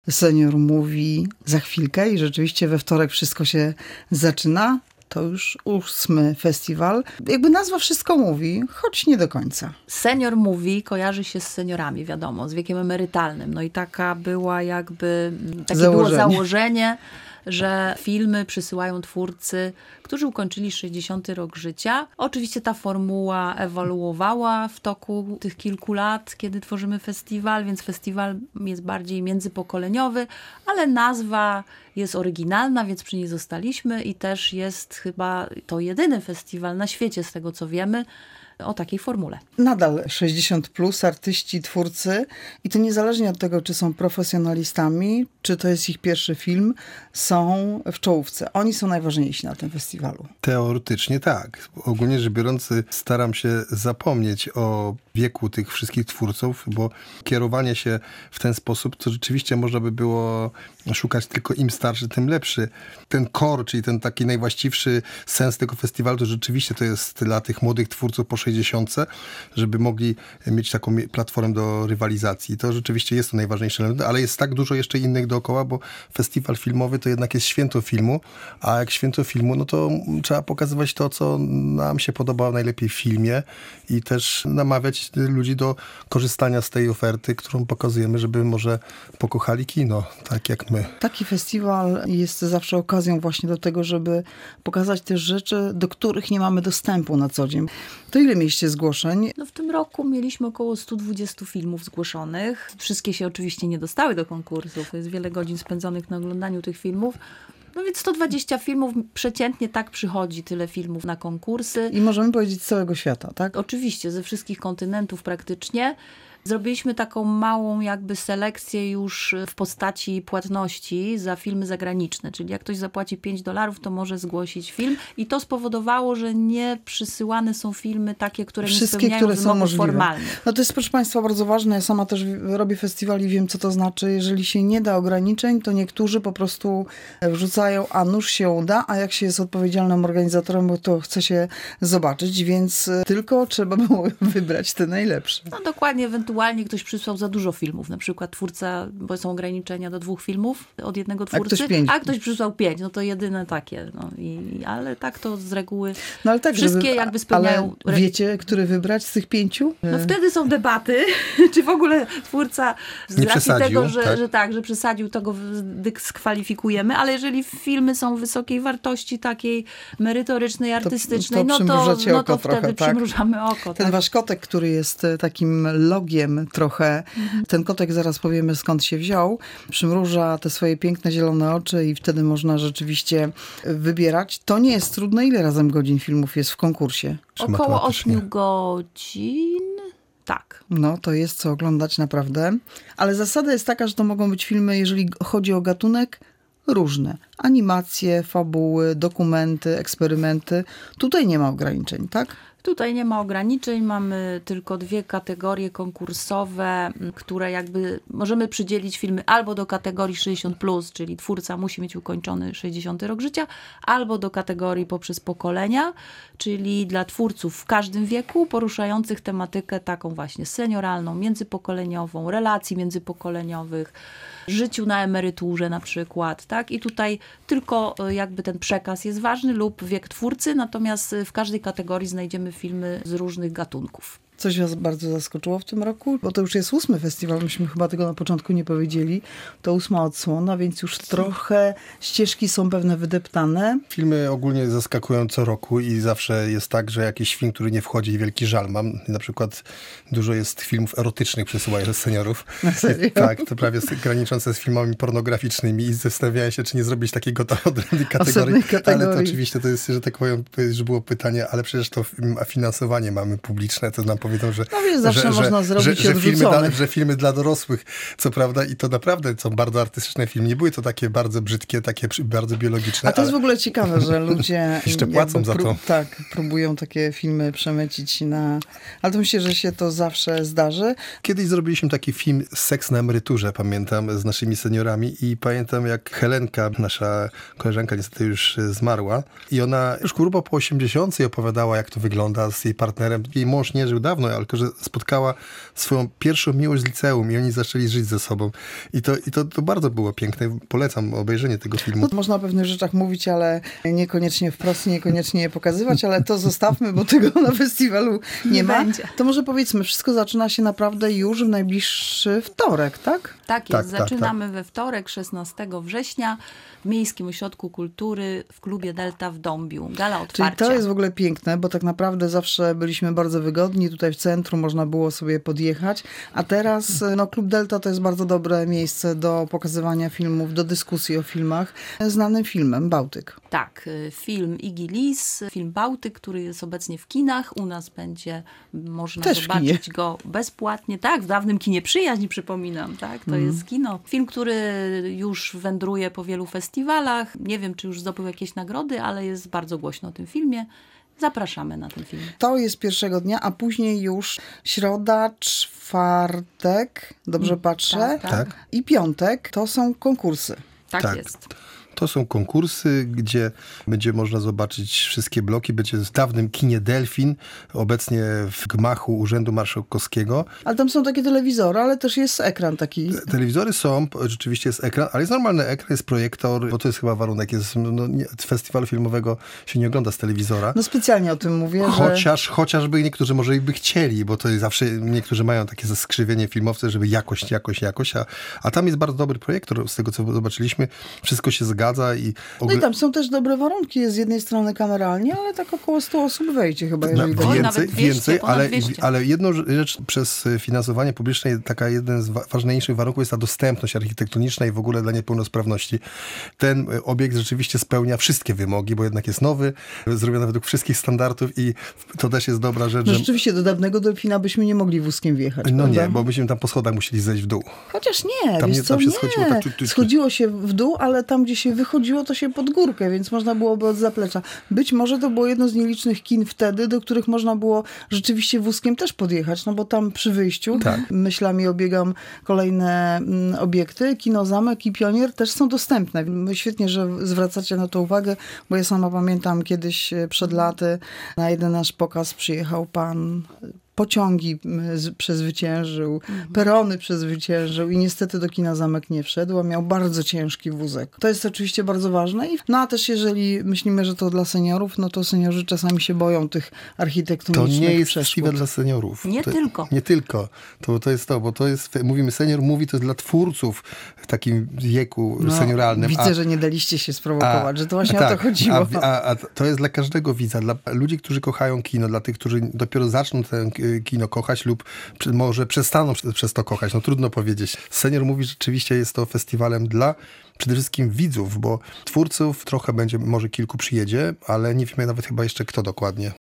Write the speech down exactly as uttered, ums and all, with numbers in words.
Senior mówi za chwilkę i rzeczywiście we wtorek wszystko się zaczyna. To już ósmy festiwal. Jakby nazwa wszystko mówi, choć nie do końca. Senior mówi, kojarzy się z seniorami, wiadomo, z wiekiem emerytalnym. No i taka była jakby, takie założenie. było założenie, że filmy przysyłają twórcy, którzy ukończyli sześćdziesiąty rok życia. Oczywiście ta formuła ewoluowała w toku tych kilku lat, kiedy tworzymy festiwal, więc festiwal jest bardziej międzypokoleniowy, ale nazwa jest oryginalna, więc przy niej zostaliśmy i też jest chyba to jedyny festiwal na świecie, z tego co wiemy, o takiej formule. Nadal sześćdziesiąt plus, artyści, twórcy i to niezależnie od tego, czy są profesjonalistami, czy to jest ich pierwszy film, są w czołówce. Oni są najważniejsi na tym festiwalu. Teoretycznie tak. Ogólnie rzecz biorąc, staram się zapomnieć o wieku tych wszystkich twórców, bo kierowanie się w ten sposób, to rzeczywiście można by było szukać tylko im starszy, tym lepszy. Ten core, czyli ten taki najwłaściwszy sens tego festiwalu, to rzeczywiście to jest dla tych młodych twórców po sześćdziesiątce, żeby mogli mieć taką platformę do rywalizacji. To rzeczywiście jest to najważniejsze element, ale jest tak dużo jeszcze innych dookoła, bo festiwal filmowy to jednak jest święto filmu, a jak święto filmu, no to trzeba pokazywać to, co nam się podoba najlepiej w filmie i też namawiać ludzi do korzystania z tej oferty, którą pokazujemy, żeby może pokochali kino, tak jak my. Taki festiwal jest zawsze okazją właśnie do tego, żeby pokazać też rzeczy, do których nie mamy dostępu na co dzień. To ile mieliście zgłoszeń? No w tym roku mieliśmy około stu dwudziestu filmów zgłoszonych. Wszystkie się oczywiście nie dostały do konkursów. Jest wiele godzin spędzonych na oglądaniu tych filmów. No więc sto dwadzieścia filmów, przeciętnie tak przychodzi tyle filmów na konkursy. I możemy powiedzieć z całego świata, tak? Oczywiście, ze wszystkich kontynentów praktycznie. Zrobiliśmy taką małą jakby selekcję już w postaci płatności za filmy zagraniczne. Czyli jak ktoś zapłaci pięć dolarów, to może zgłosić film. I to spowodowało, że nie przysyłane są filmy takie, które Wszystkie, nie spełniają które są wymogów możliwe. formalnych. No to jest, proszę Państwa, bardzo ważne. Ja sama też robię festiwal i wiem, co to znaczy. Jeżeli się nie da ograniczeń, to niektórzy po prostu wrzucają, a nuż się uda, a jak się jest odpowiedzialnym organizatorem, to chce się zobaczyć, więc tylko trzeba było wybrać te najlepsze. No dokładnie, ewentualnie ktoś przysłał za dużo filmów. Na przykład twórca, bo są ograniczenia do dwóch filmów od jednego twórcy, a ktoś, pięć. A ktoś przysłał pięć. No to jedyne takie. No i, ale tak to z reguły no, ale tak, wszystkie żeby, jakby spełniają... Ale wiecie, który wybrać z tych pięciu? No wtedy są debaty, czy w ogóle twórca z nie racji tego, że tak? że tak, że przesadził, to go dyskwalifikujemy, ale jeżeli filmy są wysokiej wartości, takiej merytorycznej, artystycznej, to, to no to, no to trochę, wtedy tak? przymrużamy oko. Ten tak? wasz kotek, który jest takim logiem trochę, mhm. ten kotek, zaraz powiemy skąd się wziął, przymruża te swoje piękne zielone oczy i wtedy można rzeczywiście wybierać. To nie jest trudne. Ile razem godzin filmów jest w konkursie? Około ośmiu godzin. Tak. No, to jest co oglądać naprawdę. Ale zasada jest taka, że to mogą być filmy, jeżeli chodzi o gatunek, różne. Animacje, fabuły, dokumenty, eksperymenty. Tutaj nie ma ograniczeń, tak? Tutaj nie ma ograniczeń, mamy tylko dwie kategorie konkursowe, które jakby możemy przydzielić filmy albo do kategorii sześćdziesiąt plus, czyli twórca musi mieć ukończony sześćdziesiąty rok życia, albo do kategorii poprzez pokolenia, czyli dla twórców w każdym wieku, poruszających tematykę taką właśnie senioralną, międzypokoleniową, relacji międzypokoleniowych, życiu na emeryturze na przykład, tak? I tutaj tylko jakby ten przekaz jest ważny lub wiek twórcy, natomiast w każdej kategorii znajdziemy filmy z różnych gatunków. Coś was bardzo zaskoczyło w tym roku? Bo to już jest ósmy festiwal, myśmy chyba tego na początku nie powiedzieli. To ósma odsłona, więc już trochę ścieżki są pewne wydeptane. Filmy ogólnie zaskakują co roku i zawsze jest tak, że jakiś film, który nie wchodzi, wielki żal mam. Na przykład dużo jest filmów erotycznych przesyłają z seniorów. Na serio? Tak, to prawie graniczące z filmami pornograficznymi i zastanawiałem się, czy nie zrobić takiego to odrębnej kategorii. kategorii. Ale to oczywiście to jest, że tak powiem, że było pytanie, ale przecież to finansowanie mamy publiczne, to nam powiedzą, że, no wiesz, zawsze że, można że, zrobić że, że, filmy dla, odwrócone. że filmy dla dorosłych, co prawda, i to naprawdę są bardzo artystyczne filmy. Nie były to takie bardzo brzydkie, takie bardzo biologiczne. A to ale... jest w ogóle ciekawe, że ludzie jeszcze płacą za to. Tak, próbują takie filmy przemycić na... Ale to myślę, że się to zawsze zdarzy. Kiedyś zrobiliśmy taki film Seks na emeryturze, pamiętam, z naszymi seniorami i pamiętam, jak Helenka, nasza koleżanka, niestety już zmarła i ona już grubo po osiemdziesiątce opowiadała, jak to wygląda z jej partnerem. Jej mąż nie żył dawno, dawno, ale że spotkała swoją pierwszą miłość z liceum i oni zaczęli żyć ze sobą. I to, i to, to bardzo było piękne. Polecam obejrzenie tego filmu. No, można o pewnych rzeczach mówić, ale niekoniecznie wprost, niekoniecznie je pokazywać, ale to zostawmy, bo tego na festiwalu nie, Nie ma. będzie. To może powiedzmy, wszystko zaczyna się naprawdę już w najbliższy wtorek, tak? Tak jest, Tak, tak, zaczynamy we wtorek, szesnastego września w Miejskim Ośrodku Kultury w klubie Delta w Dąbiu. Gala Czyli otwarcia. to jest w ogóle piękne, bo tak naprawdę zawsze byliśmy bardzo wygodni. Tutaj w centrum można było sobie podjechać, a teraz no, Klub Delta to jest bardzo dobre miejsce do pokazywania filmów, do dyskusji o filmach. Znanym filmem Bałtyk. Tak, y, film Iggy Lis, film Bałtyk, który jest obecnie w kinach. U nas będzie można Też w zobaczyć go bezpłatnie. Tak, w dawnym kinie Przyjaźń, przypominam. Tak, to Mm. jest kino. Film, który już wędruje po wielu festiwalach. Nie wiem, czy już zdobył jakieś nagrody, ale jest bardzo głośno o tym filmie. Zapraszamy na ten film. To jest pierwszego dnia, a później już środa, czwartek, dobrze patrzę, tak, tak. Tak. i piątek to są konkursy. Tak, Tak. jest. To są konkursy, gdzie będzie można zobaczyć wszystkie bloki. Będzie w dawnym kinie Delfin, obecnie w gmachu Urzędu Marszałkowskiego. Ale tam są takie telewizory, ale też jest ekran taki. Telewizory są, rzeczywiście jest ekran, ale jest normalny ekran, jest projektor, bo to jest chyba warunek. Jest, no, nie, festiwalu filmowego się nie ogląda z telewizora. No specjalnie o tym mówię, że... Chociaż, chociażby niektórzy może i by chcieli, bo to jest zawsze, niektórzy mają takie skrzywienie filmowce, żeby jakość, jakość, jakość, a, a tam jest bardzo dobry projektor, z tego co zobaczyliśmy, wszystko się zgadza i... No i tam są też dobre warunki, jest z jednej strony kameralnie, ale tak około stu osób wejdzie chyba, jeżeli No, będzie. Oj, więcej, nawet dwieście, więcej ponad ale, dwieście. ale jedną rzecz przez finansowanie publiczne, taka jeden z wa- ważniejszych warunków jest ta dostępność architektoniczna i w ogóle dla niepełnosprawności. Ten obiekt rzeczywiście spełnia wszystkie wymogi, bo jednak jest nowy, zrobiony według wszystkich standardów i to też jest dobra rzecz, No że... rzeczywiście do dawnego Delfina byśmy nie mogli wózkiem wjechać, No prawda? nie, bo byśmy tam po schodach musieli zejść w dół. Chociaż nie, Tam wiesz nie- co, tam się nie. schodziło tak tu, tu, tu. Schodziło się w dół, ale tam, gdzie się wychodziło, to się pod górkę, więc można byłoby od zaplecza. Być może to było jedno z nielicznych kin wtedy, do których można było rzeczywiście wózkiem też podjechać, no bo tam przy wyjściu, Tak. myślami obiegam kolejne mm, obiekty, Kino Zamek i Pionier też są dostępne. Świetnie, że zwracacie na to uwagę, bo ja sama pamiętam kiedyś e, przed laty na jeden nasz pokaz przyjechał pan... Pociągi m, z- przezwyciężył, perony przezwyciężył i niestety do Kina Zamek nie wszedł, a miał bardzo ciężki wózek. To jest oczywiście bardzo ważne. I, no a też jeżeli myślimy, że to dla seniorów, no to seniorzy czasami się boją tych To architektonicznych nie jest przeszkód. festiwal dla seniorów. Nie to, tylko. Nie tylko. To, to jest to, bo to jest, mówimy senior, mówi to jest dla twórców w takim wieku No, senioralnym. Widzę, a, że nie daliście się sprowokować, że to właśnie tak, o to chodziło. A, a, a to jest dla każdego widza, dla ludzi, którzy kochają kino, dla tych, którzy dopiero zaczną ten kino kochać lub przy- może przestaną przez, przez to kochać. No trudno powiedzieć. Senior mówi, że rzeczywiście jest to festiwalem dla przede wszystkim widzów, bo twórców trochę będzie, może kilku przyjedzie, ale nie wiemy nawet chyba jeszcze kto dokładnie.